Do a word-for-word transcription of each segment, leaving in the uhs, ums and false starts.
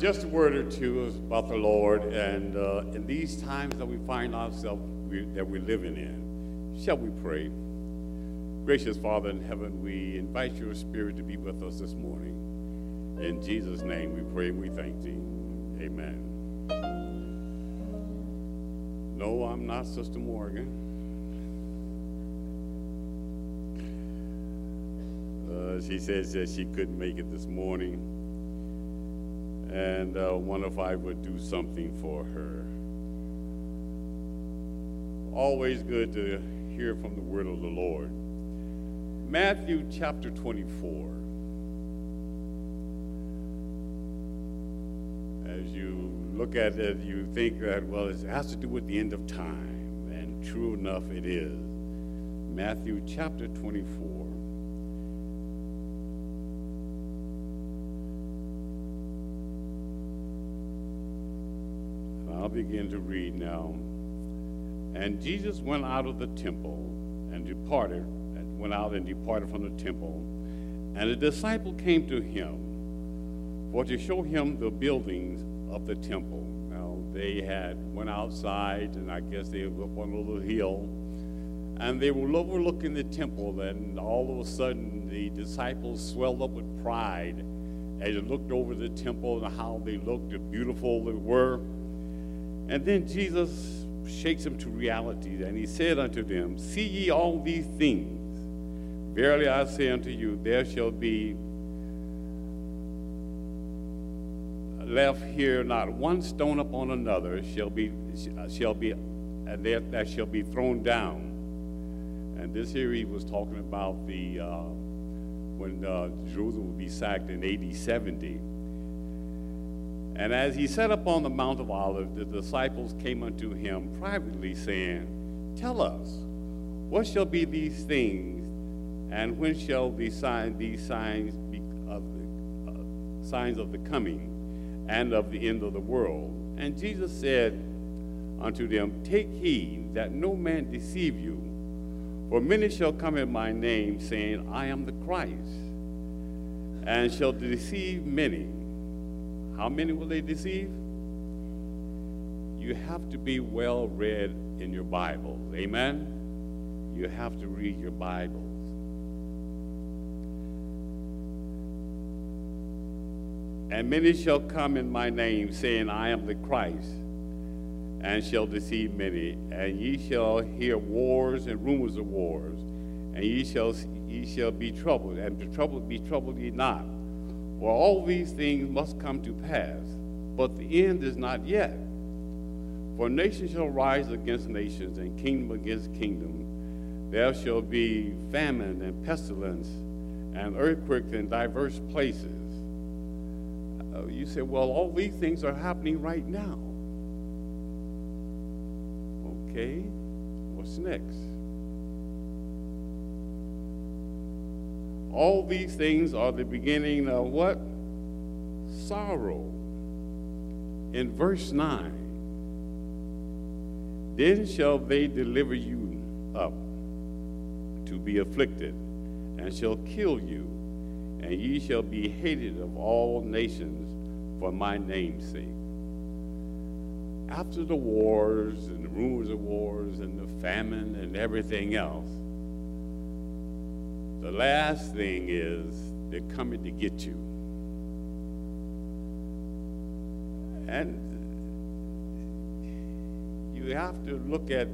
Just a word or two about the Lord, and uh, in these times that we find ourselves we, that we're living in, shall we pray? Gracious Father in heaven, we invite your Spirit to be with us this morning. In Jesus' name we pray and we thank thee. Amen. No, I'm not Sister Morgan. Uh, she says that she couldn't make it this morning, and uh, wonder if I would do something for her. Always good to hear from the word of the Lord. Matthew chapter twenty-four. As you look at it, you think that, well, it has to do with the end of time, and true enough it is. Matthew chapter twenty-four. I'll begin to read now. And Jesus went out of the temple and departed, and went out and departed from the temple. And a disciple came to him for to show him the buildings of the temple. Now, they had went outside, and I guess they were up on a little hill, and they were overlooking the temple, and all of a sudden the disciples swelled up with pride as they looked over the temple and how they looked, how beautiful they were. And then Jesus shakes them to reality, and he said unto them, See ye all these things? Verily I say unto you, there shall be left here not one stone upon another shall be shall be and that, that shall be thrown down. And this here he was talking about the uh, when uh, Jerusalem would be sacked in A D seventy. And as he sat upon the Mount of Olives, the disciples came unto him privately, saying, Tell us, what shall be these things, and when shall these signs, these signs be of the uh, signs of the coming and of the end of the world? And Jesus said unto them, Take heed that no man deceive you, for many shall come in my name, saying, I am the Christ, and shall deceive many. How many will they deceive? You have to be well read in your Bibles. Amen? You have to read your Bibles. And many shall come in my name, saying, I am the Christ, and shall deceive many. And ye shall hear wars and rumors of wars, and ye shall ye shall be troubled, and to trouble be troubled ye not. For all these things must come to pass, but the end is not yet. For nation shall rise against nations, and kingdom against kingdom. There shall be famine and pestilence, and earthquakes in diverse places. Uh, you say, well, all these things are happening right now. Okay, what's next? All these things are the beginning of what? Sorrow. In verse nine, then shall they deliver you up to be afflicted, and shall kill you, and ye shall be hated of all nations for my name's sake. After the wars and the rumors of wars and the famine and everything else, the last thing is they're coming to get you. And you have to look at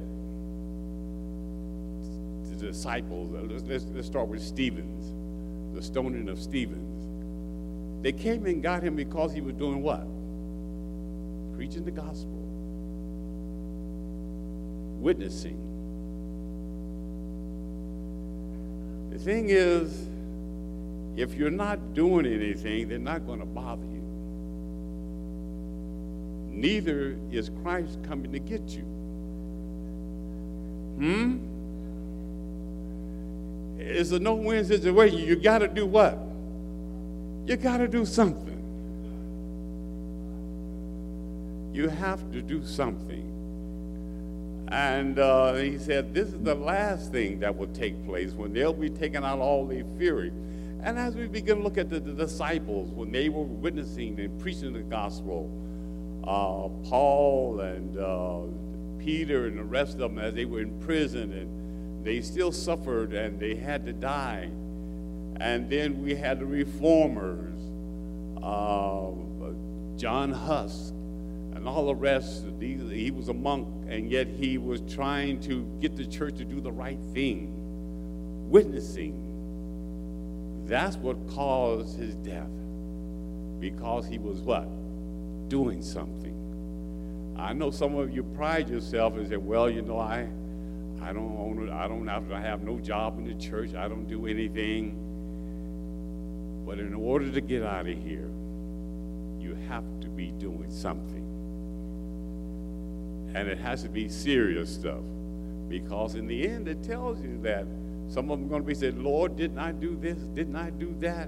the disciples. Let's, let's, let's start with Stevens, the stoning of Stevens. They came and got him because he was doing what? Preaching the gospel, witnessing. The thing is, if you're not doing anything, they're not going to bother you. Neither is Christ coming to get you. Hmm? It's a no-win situation. You got to do what? You got to do something. You have to do something. And uh, he said, this is the last thing that will take place when they'll be taking out all their fury. And as we begin to look at the, the disciples, when they were witnessing and preaching the gospel, uh, Paul and uh, Peter and the rest of them, as they were in prison, and they still suffered and they had to die. And then we had the reformers, uh, John Huss, and all the rest. These, he was a monk, and yet he was trying to get the church to do the right thing, witnessing. That's what caused his death, because he was what? Doing something. I know some of you pride yourself and say, well, you know, I I don't own it. I don't have, I have no job in the church. I don't do anything. But in order to get out of here, you have to be doing something. And it has to be serious stuff, because in the end it tells you that some of them are going to be saying, Lord, didn't I do this? Didn't I do that?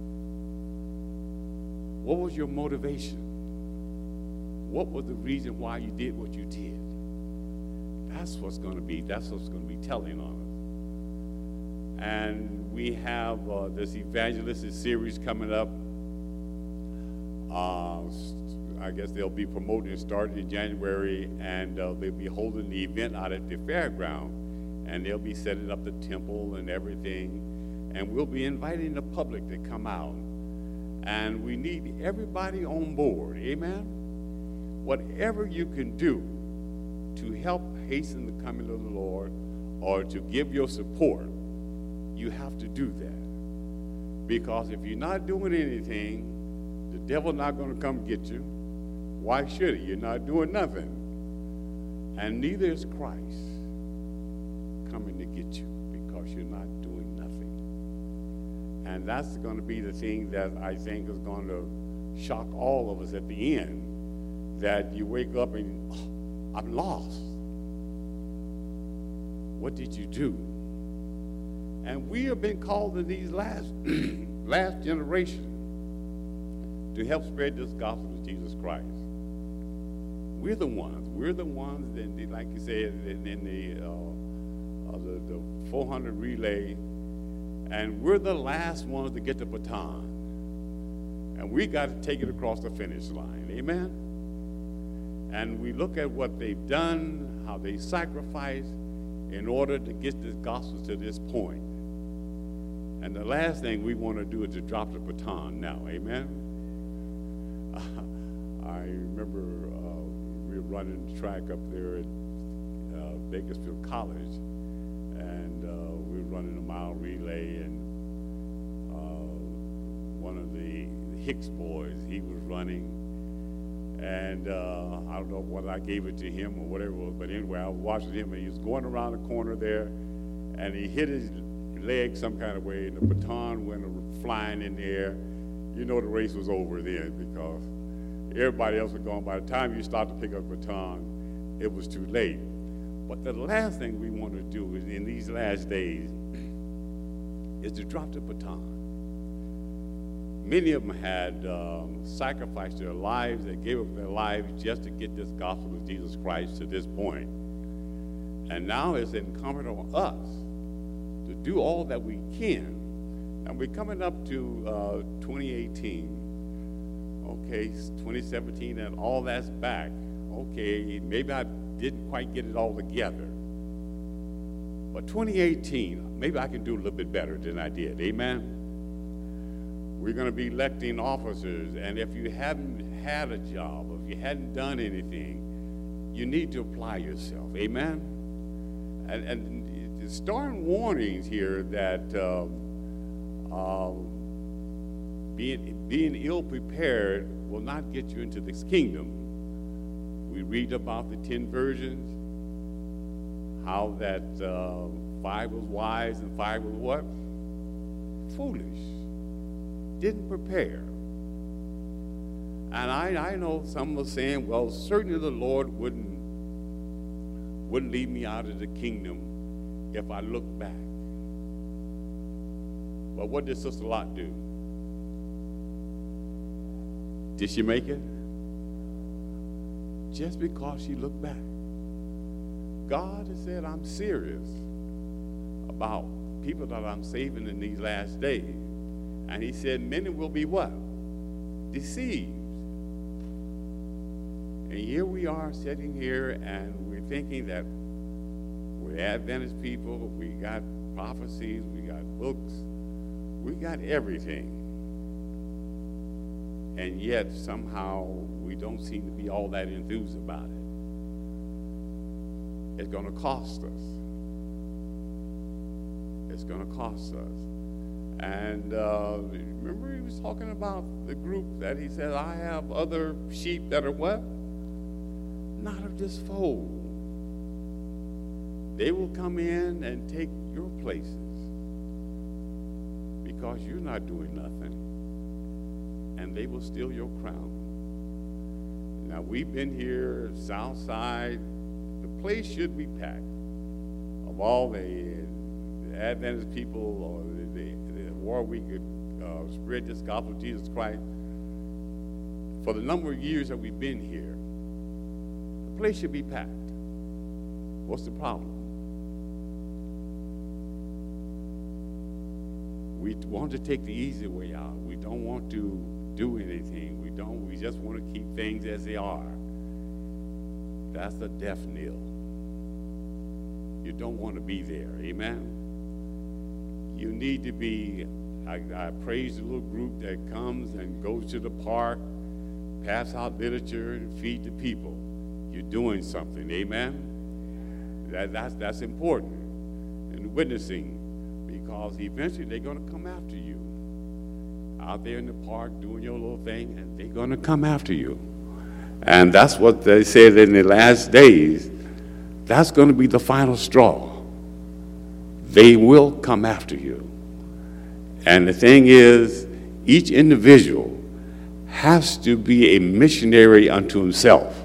What was your motivation? What was the reason why you did what you did? That's what's going to be, that's what's going to be telling on us. And we have uh, this evangelistic series coming up. Uh, I guess they'll be promoting it starting in January, and uh, they'll be holding the event out at the fairground. And they'll be setting up the temple and everything. And we'll be inviting the public to come out. And we need everybody on board, amen? Whatever you can do to help hasten the coming of the Lord, or to give your support, you have to do that. Because if you're not doing anything, the devil's not going to come get you. Why should he? You're not doing nothing. And neither is Christ coming to get you, because you're not doing nothing. And that's going to be the thing that I think is going to shock all of us at the end, that you wake up and, oh, I'm lost. What did you do? And we have been called in these last, last generation to help spread this gospel of Jesus Christ. We're the ones. We're the ones that, like you said, in, in the, uh, uh, the the four hundred relay, and we're the last ones to get the baton. And we got to take it across the finish line. Amen? And we look at what they've done, how they sacrificed in order to get this gospel to this point. And the last thing we want to do is to drop the baton now. Amen? I remember uh, we were running track up there at uh, Bakersfield College, and uh, we were running a mile relay, and uh, one of the Hicks boys, he was running, and uh, I don't know whether I gave it to him or whatever it was, but anyway, I was watching him, and he was going around the corner there, and he hit his leg some kind of way, and the baton went flying in the air. You know the race was over then, because everybody else was gone. By the time you start to pick up a baton, it was too late. But the last thing we want to do is, in these last days, is to drop the baton. Many of them had um, sacrificed their lives. They gave up their lives just to get this gospel of Jesus Christ to this point. And now it's incumbent on us to do all that we can. And we're coming up to uh, twenty eighteen. Okay, twenty seventeen, and all that's back. Okay, maybe I didn't quite get it all together. But twenty eighteen, maybe I can do a little bit better than I did. Amen? We're going to be electing officers, and if you haven't had a job, if you hadn't done anything, you need to apply yourself. Amen? And, and the stern warnings here that uh, uh, being, being ill-prepared will not get you into this kingdom. We read about the ten virgins, how that uh, five was wise and five was what? Foolish. Didn't prepare. And I, I know some are saying, well, certainly the Lord wouldn't, wouldn't lead me out of the kingdom if I look back. But what did Sister Lot do? Did she make it? Just because she looked back. God has said, I'm serious about people that I'm saving in these last days. And he said, many will be what? Deceived. And here we are sitting here and we're thinking that we're Adventist people, we got prophecies, we got books, we got everything. And yet somehow we don't seem to be all that enthused about it. It's going to cost us. It's going to cost us. And uh, remember he was talking about the group that he said, I have other sheep that are what? Not of this fold. They will come in and take your places because you're not doing nothing. And they will steal your crown. Now we've been here, South Side. The place should be packed. Of all the Adventist people or the, the, the war we could uh, spread this gospel of Jesus Christ. For the number of years that we've been here, the place should be packed. What's the problem? We want to take the easy way out. We don't want to do anything. We don't. We just want to keep things as they are. That's a death knell. You don't want to be there. Amen. You need to be. I, I praise the little group that comes and goes to the park, pass out literature, and feed the people. You're doing something. Amen. That, that's that's important. And witnessing. Because eventually they're going to come after you. Out there in the park doing your little thing, and they're going to come after you. And that's what they said in the last days. That's going to be the final straw. They will come after you. And the thing is, each individual has to be a missionary unto himself.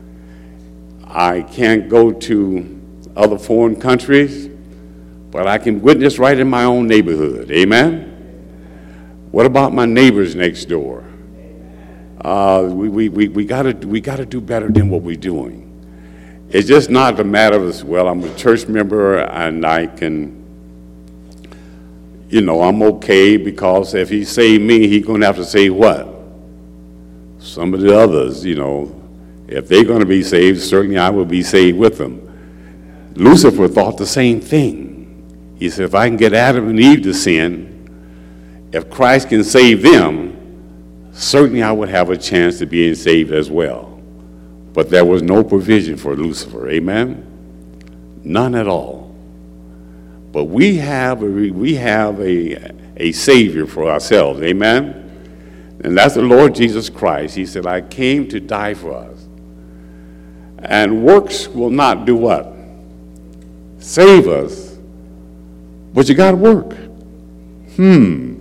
I can't go to other foreign countries, but I can witness right in my own neighborhood. Amen? What about my neighbors next door? Uh, we we, we, we got to we gotta do better than what we're doing. It's just not a matter of, well, I'm a church member and I can, you know, I'm okay because if he saved me, he's going to have to save what? Some of the others, you know. If they're going to be saved, certainly I will be saved with them. Lucifer thought the same thing. He said, if I can get Adam and Eve to sin, if Christ can save them, certainly I would have a chance to being saved as well. But there was no provision for Lucifer, amen? None at all. But we have a, we have a, a Savior for ourselves, amen? And that's the Lord Jesus Christ. He said, I came to die for us. And works will not do what? Save us. But you got to work. Hmm.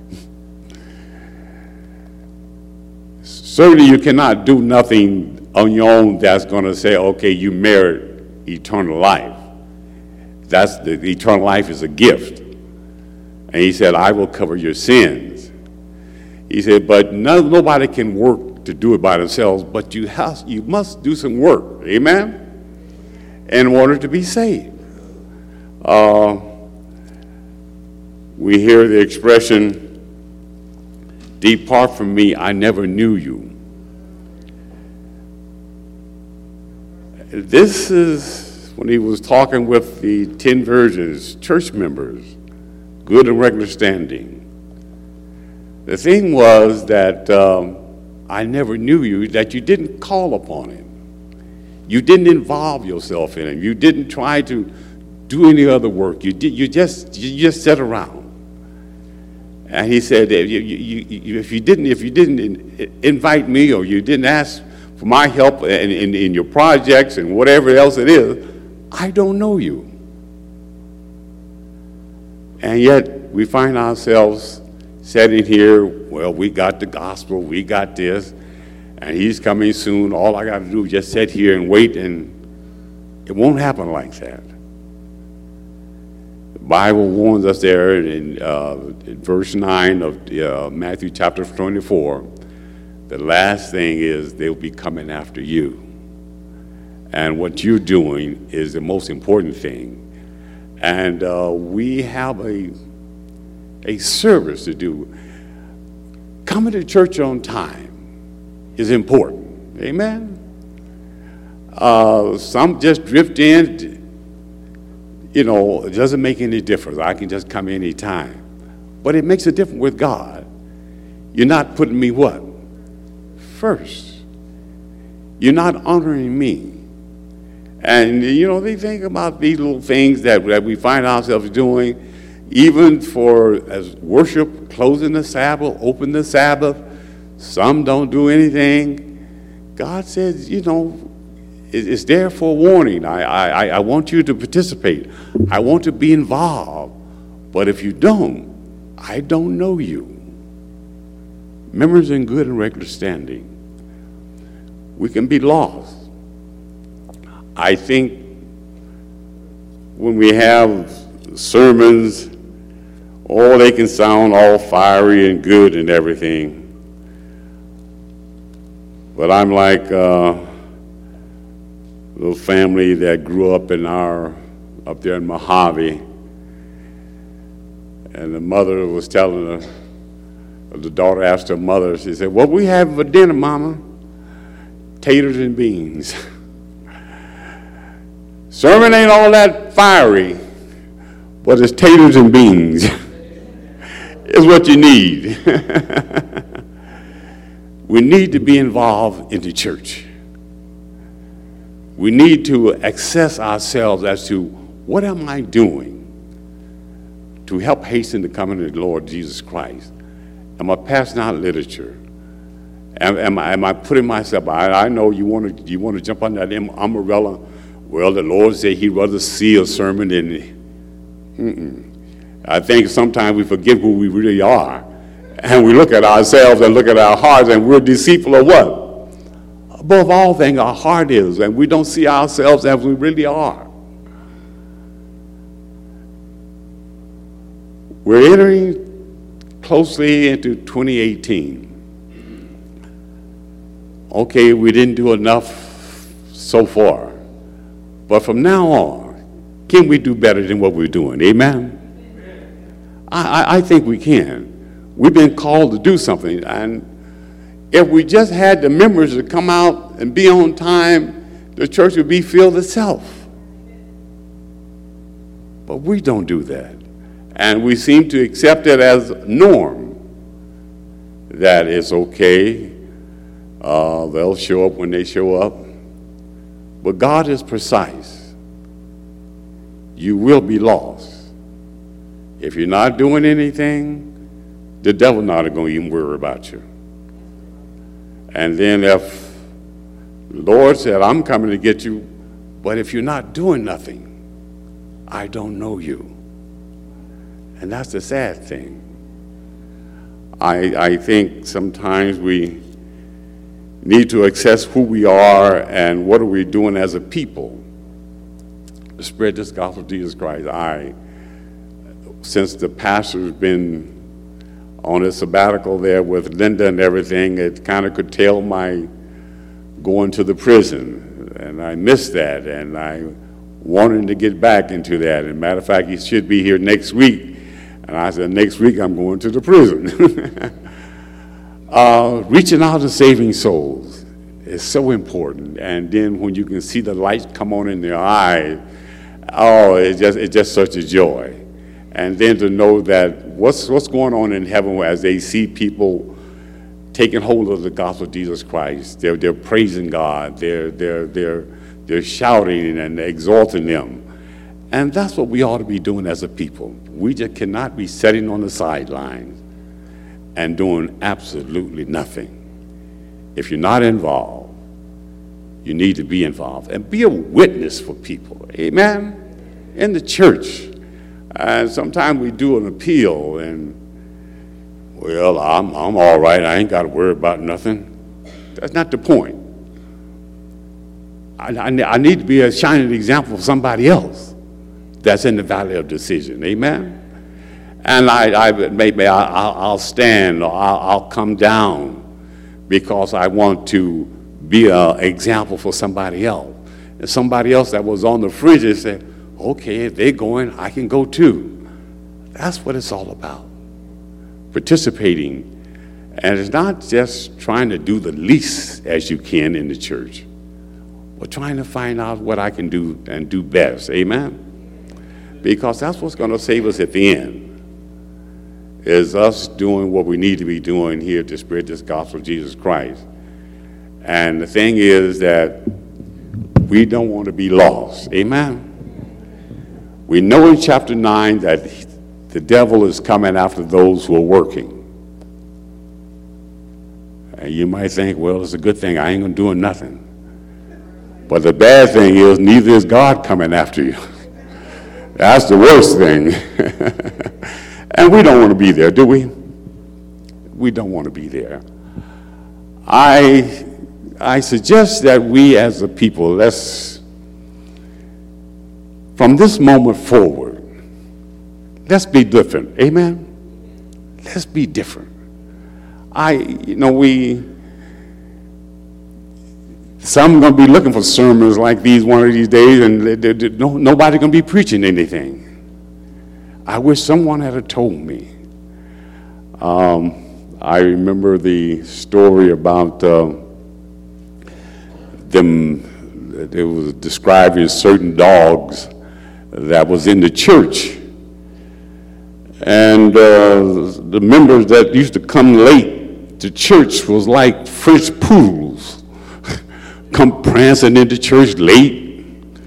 Certainly you cannot do nothing on your own that's going to say, okay, you merit eternal life. That's the, the eternal life is a gift. And he said, I will cover your sins. He said, but no, nobody can work to do it by themselves, but you, have, you must do some work. Amen? In order to be saved. Uh, We hear the expression, depart from me, I never knew you. This is when he was talking with the ten virgins, church members, good and regular standing. The thing was that um, I never knew you, that you didn't call upon him. You didn't involve yourself in him. You didn't try to do any other work. You did. You just you just sat around. And he said, that you, you, you, if you didn't, if you didn't invite me or you didn't ask for my help in, in, in your projects and whatever else it is, I don't know you. And yet we find ourselves sitting here, well, we got the gospel, we got this, and he's coming soon. All I got to do is just sit here and wait, and it won't happen like that. The Bible warns us there in, uh, in verse nine of uh, Matthew chapter twenty-four, the last thing is they'll be coming after you. And what you're doing is the most important thing. And uh, we have a, a service to do. coming to church on time is important. Amen? Uh, some just drift in. You know, it doesn't make any difference. I can just come any time. But it makes a difference with God. You're not putting me what? First. You're not honoring me. And, you know, they think about these little things that, that we find ourselves doing, even for as worship, closing the Sabbath, open the Sabbath. Some don't do anything. God says, you know, it's there for warning. I, I, I want you to participate. I want to be involved. But if you don't, I don't know you. Members in good and regular standing, we can be lost. I think when we have sermons, oh, they can sound all fiery and good and everything. But I'm like a little family that grew up in our, up there in Mojave. And the mother was telling her, the daughter asked her mother, she said, what we have for dinner, Mama? Taters and beans. Sermon ain't all that fiery, but it's taters and beans. It's what you need. We need to be involved in the church. We need to assess ourselves as to what am I doing to help hasten the coming of the Lord Jesus Christ. Am I passing out literature? Am, am, I, am I putting myself, I, I know you want to you want to jump on that umbrella. Well, the Lord said he'd rather see a sermon than, mm-mm. I think sometimes we forget who we really are. And we look at ourselves and look at our hearts, and we're deceitful of what? Above all things, our heart is, and we don't see ourselves as we really are. We're entering closely into twenty eighteen. Okay, we didn't do enough so far, but from now on, can we do better than what we're doing? Amen? I, I, I think we can. We've been called to do something, and if we just had the members to come out and be on time, the church would be filled itself. But we don't do that. And we seem to accept it as norm, that it's okay, uh, they'll show up when they show up. But God is precise. You will be lost. If you're not doing anything, the devil not going to even worry about you. And then if the Lord said, I'm coming to get you, but if you're not doing nothing, I don't know you. And that's the sad thing. I, I think sometimes we need to assess who we are and what are we doing as a people to spread this gospel of Jesus Christ. I, since the pastor's been on a sabbatical there with Linda and everything, it kind of curtailed my going to the prison. And I missed that, and I wanted to get back into that. As a matter of fact, he should be here next week. And I said, next week I'm going to the prison. uh, reaching out and saving souls is so important. And then when you can see the light come on in their eyes, oh, it's just, it's just such a joy. And then to know that what's, what's going on in heaven as they see people taking hold of the gospel of Jesus Christ, they're, they're praising God, they're, they're, they're, they're shouting and exalting them. And that's what we ought to be doing as a people. We just cannot be sitting on the sidelines and doing absolutely nothing. If you're not involved, you need to be involved and be a witness for people. Amen? In the church. And sometimes we do an appeal and, well, I'm, I'm all right. I ain't got to worry about nothing. That's not the point. I, I, I need to be a shining example for somebody else that's in the valley of decision. Amen? And I, I maybe I, I'll, I'll stand or I'll, I'll come down because I want to be an example for somebody else. And somebody else that was on the fringe said, okay, if they're going, I can go too. That's what it's all about. Participating And it's not just trying to do the least as you can in the church, but trying to find out what I can do and do best. Amen? Because that's what's going to save us at the end, is us doing what we need to be doing here to spread this gospel of Jesus Christ. And the thing is that we don't want to be lost. Amen? We know in chapter nine that the devil is coming after those who are working. And you might think, well, it's a good thing. I ain't going to do nothing. But the bad thing is, neither is God coming after you. That's the worst thing. And we don't want to be there, do we? We don't want to be there. I, I suggest that we as a people, let's, from this moment forward, let's be different. Amen? Let's be different. I, you know, we, some going to be looking for sermons like these one of these days, and they, they, they, no, nobody going to be preaching anything. I wish someone had told me. Um, I remember the story about uh, them, it was describing certain dogs that was in the church. And uh, the members that used to come late to church was like French poodles, come prancing into church late,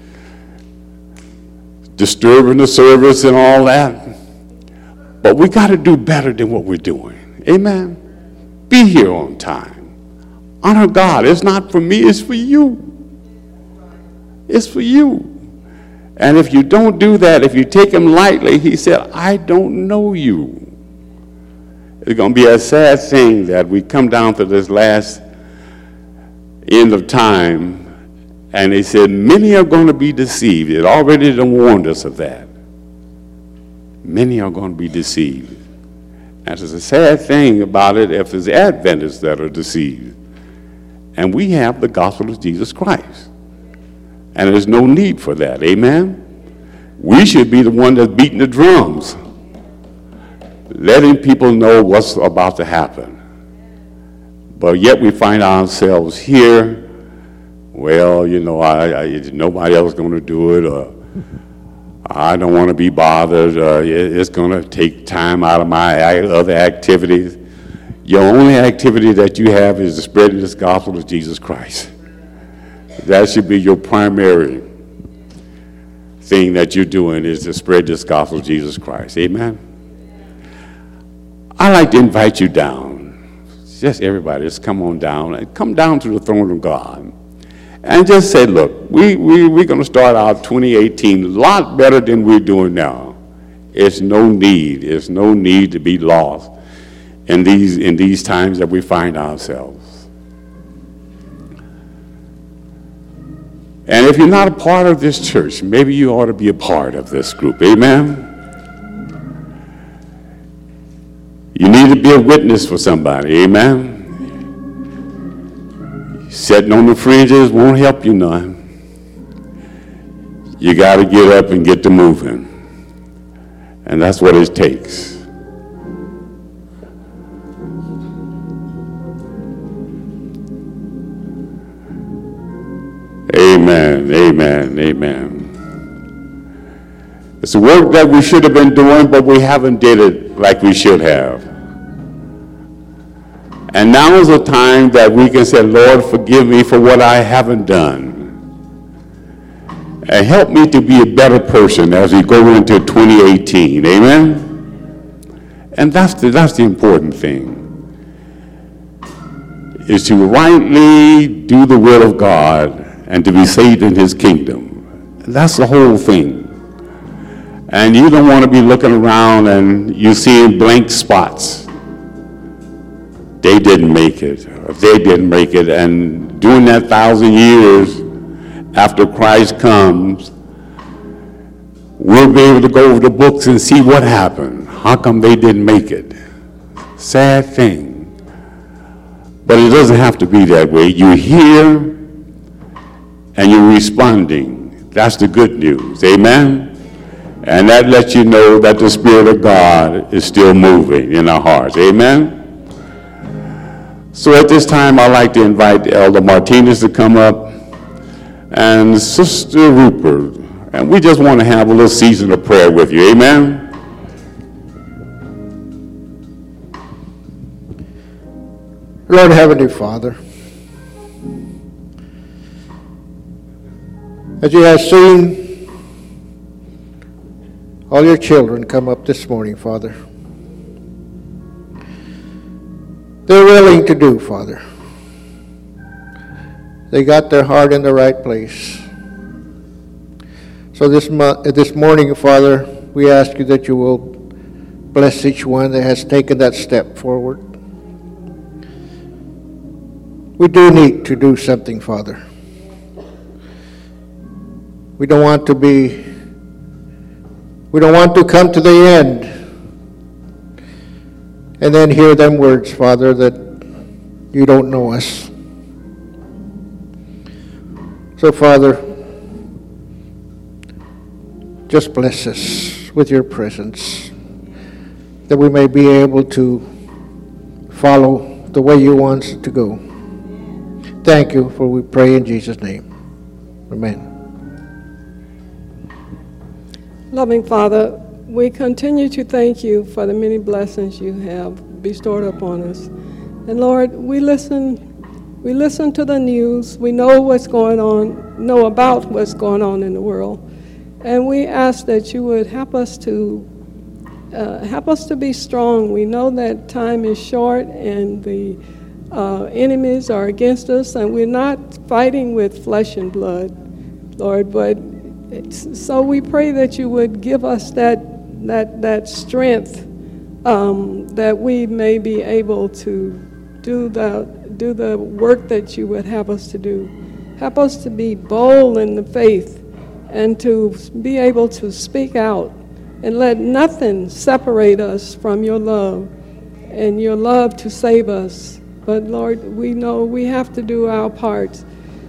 disturbing the service and all that. But we got to do better than what we're doing. Amen? Be here on time. Honor God. It's not for me, it's for you. It's for you. And if you don't do that, if you take him lightly, he said, I don't know you. It's going to be a sad thing that we come down to this last end of time, and they said, many are going to be deceived. It already done warned us of that. Many are going to be deceived. And it's a sad thing about it if it's Adventists that are deceived. And we have the gospel of Jesus Christ. And there's no need for that. Amen? We should be the one that's beating the drums, letting people know what's about to happen. But yet we find ourselves here, well, you know, I, I, nobody else is going to do it, or I don't want to be bothered, or it's going to take time out of my other activities. Your only activity that you have is to spread this gospel of Jesus Christ. That should be your primary thing that you're doing, is to spread this gospel of Jesus Christ. Amen? I'd like to invite you down. Just everybody, just come on down. And come down to the throne of God. And just say, look, we, we, we're going to start out twenty eighteen a lot better than we're doing now. It's no need. It's no need to be lost in these, in these times that we find ourselves. And if you're not a part of this church, maybe you ought to be a part of this group. Amen? You need to be a witness for somebody. Amen? Sitting on the fringes won't help you none. You got to get up and get to moving. And that's what it takes. Amen, amen, amen. It's a work that we should have been doing, but we haven't did it like we should have. And now is a time that we can say, Lord, forgive me for what I haven't done. And help me to be a better person as we go into twenty eighteen. Amen? And that's the, that's the important thing, is to rightly do the will of God and to be saved in his kingdom. That's the whole thing. And you don't want to be looking around and you seeing blank spots. They didn't make it, or they didn't make it. And during that thousand years after Christ comes, we'll be able to go over the books and see what happened. How come they didn't make it? Sad thing. But it doesn't have to be that way. You're here and you're responding. That's the good news. Amen? And that lets you know that the Spirit of God is still moving in our hearts. Amen? So at this time, I'd like to invite Elder Martinez to come up and Sister Rupert. And we just want to have a little season of prayer with you. Amen? Lord Heavenly Father, as you have seen all your children come up this morning, Father, they're willing to do, Father. They got their heart in the right place. So this mo- this morning, Father, we ask you that you will bless each one that has taken that step forward. We do need to do something, Father. We don't want to be, we don't want to come to the end and then hear them words, Father, that you don't know us. So, Father, just bless us with your presence, that we may be able to follow the way you want us to go. Thank you, for we pray in Jesus' name. Amen. Loving Father, we continue to thank you for the many blessings you have bestowed upon us. And Lord, we listen, we listen to the news. We know what's going on, know about what's going on in the world. And we ask that you would help us to uh, help us to be strong. We know that time is short and the uh, enemies are against us, and we're not fighting with flesh and blood, Lord, but it's, so we pray that you would give us that that that strength, um, that we may be able to do the do the work that you would have us to do. Help us to be bold in the faith and to be able to speak out and let nothing separate us from your love and your love to save us. But Lord, we know we have to do our part,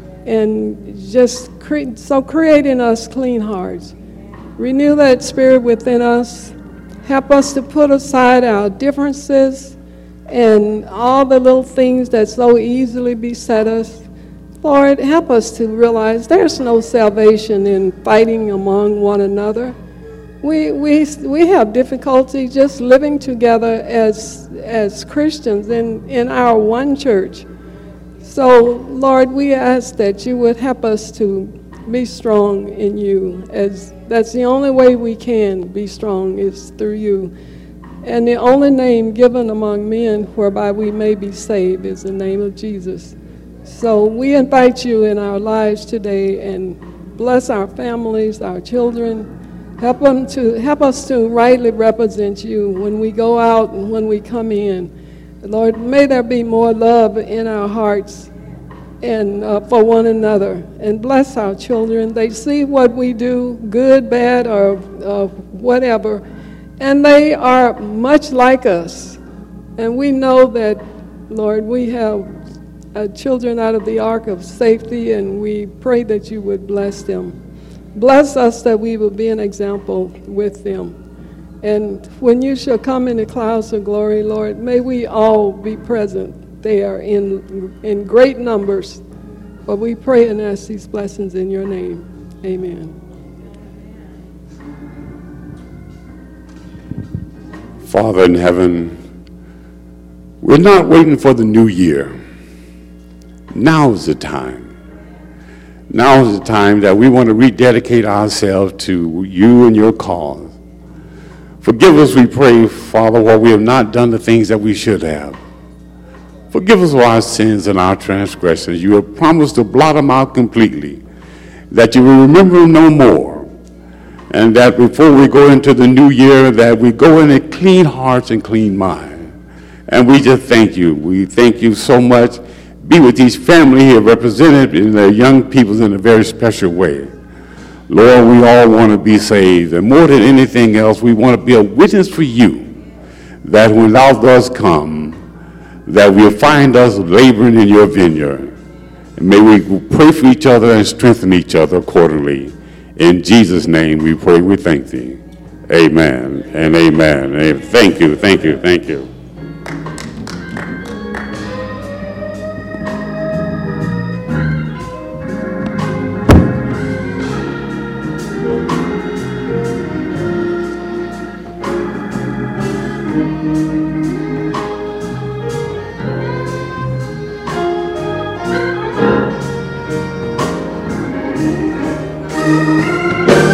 and just cre- so create in us clean hearts. Renew that spirit within us. Help us to put aside our differences and all the little things that so easily beset us. Lord, help us to realize there's no salvation in fighting among one another. We we we have difficulty just living together as as Christians in, in our one church. So, Lord, we ask that you would help us to be strong in you, as that's the only way we can be strong is through you. And the only name given among men whereby we may be saved is the name of Jesus. So we invite you in our lives today, and bless our families, our children. Help them to help us to rightly represent you when we go out and when we come in. Lord, may there be more love in our hearts and uh, for one another. And bless our children. They see what we do, good, bad, or uh, whatever, and they are much like us. And we know that, Lord, we have uh, children out of the ark of safety, and we pray that you would bless them. Bless us that we will be an example with them. And when you shall come in the clouds of glory, Lord, may we all be present there in, in great numbers. But we pray and ask these blessings in your name. Amen. Father in heaven, we're not waiting for the new year. Now's the time. Now's the time that we want to rededicate ourselves to you and your cause. Forgive us, we pray, Father, while we have not done the things that we should have. Forgive us for our sins and our transgressions. You have promised to blot them out completely, that you will remember them no more, and that before we go into the new year, that we go in with clean hearts and clean minds. And we just thank you. We thank you so much. Be with these families here represented in their young people in a very special way. Lord, we all want to be saved. And more than anything else, we want to be a witness for you, that when thou dost come, that we'll find us laboring in your vineyard. And may we pray for each other and strengthen each other accordingly. In Jesus' name we pray, we thank thee. Amen and amen. Thank you, thank you, thank you. Amen.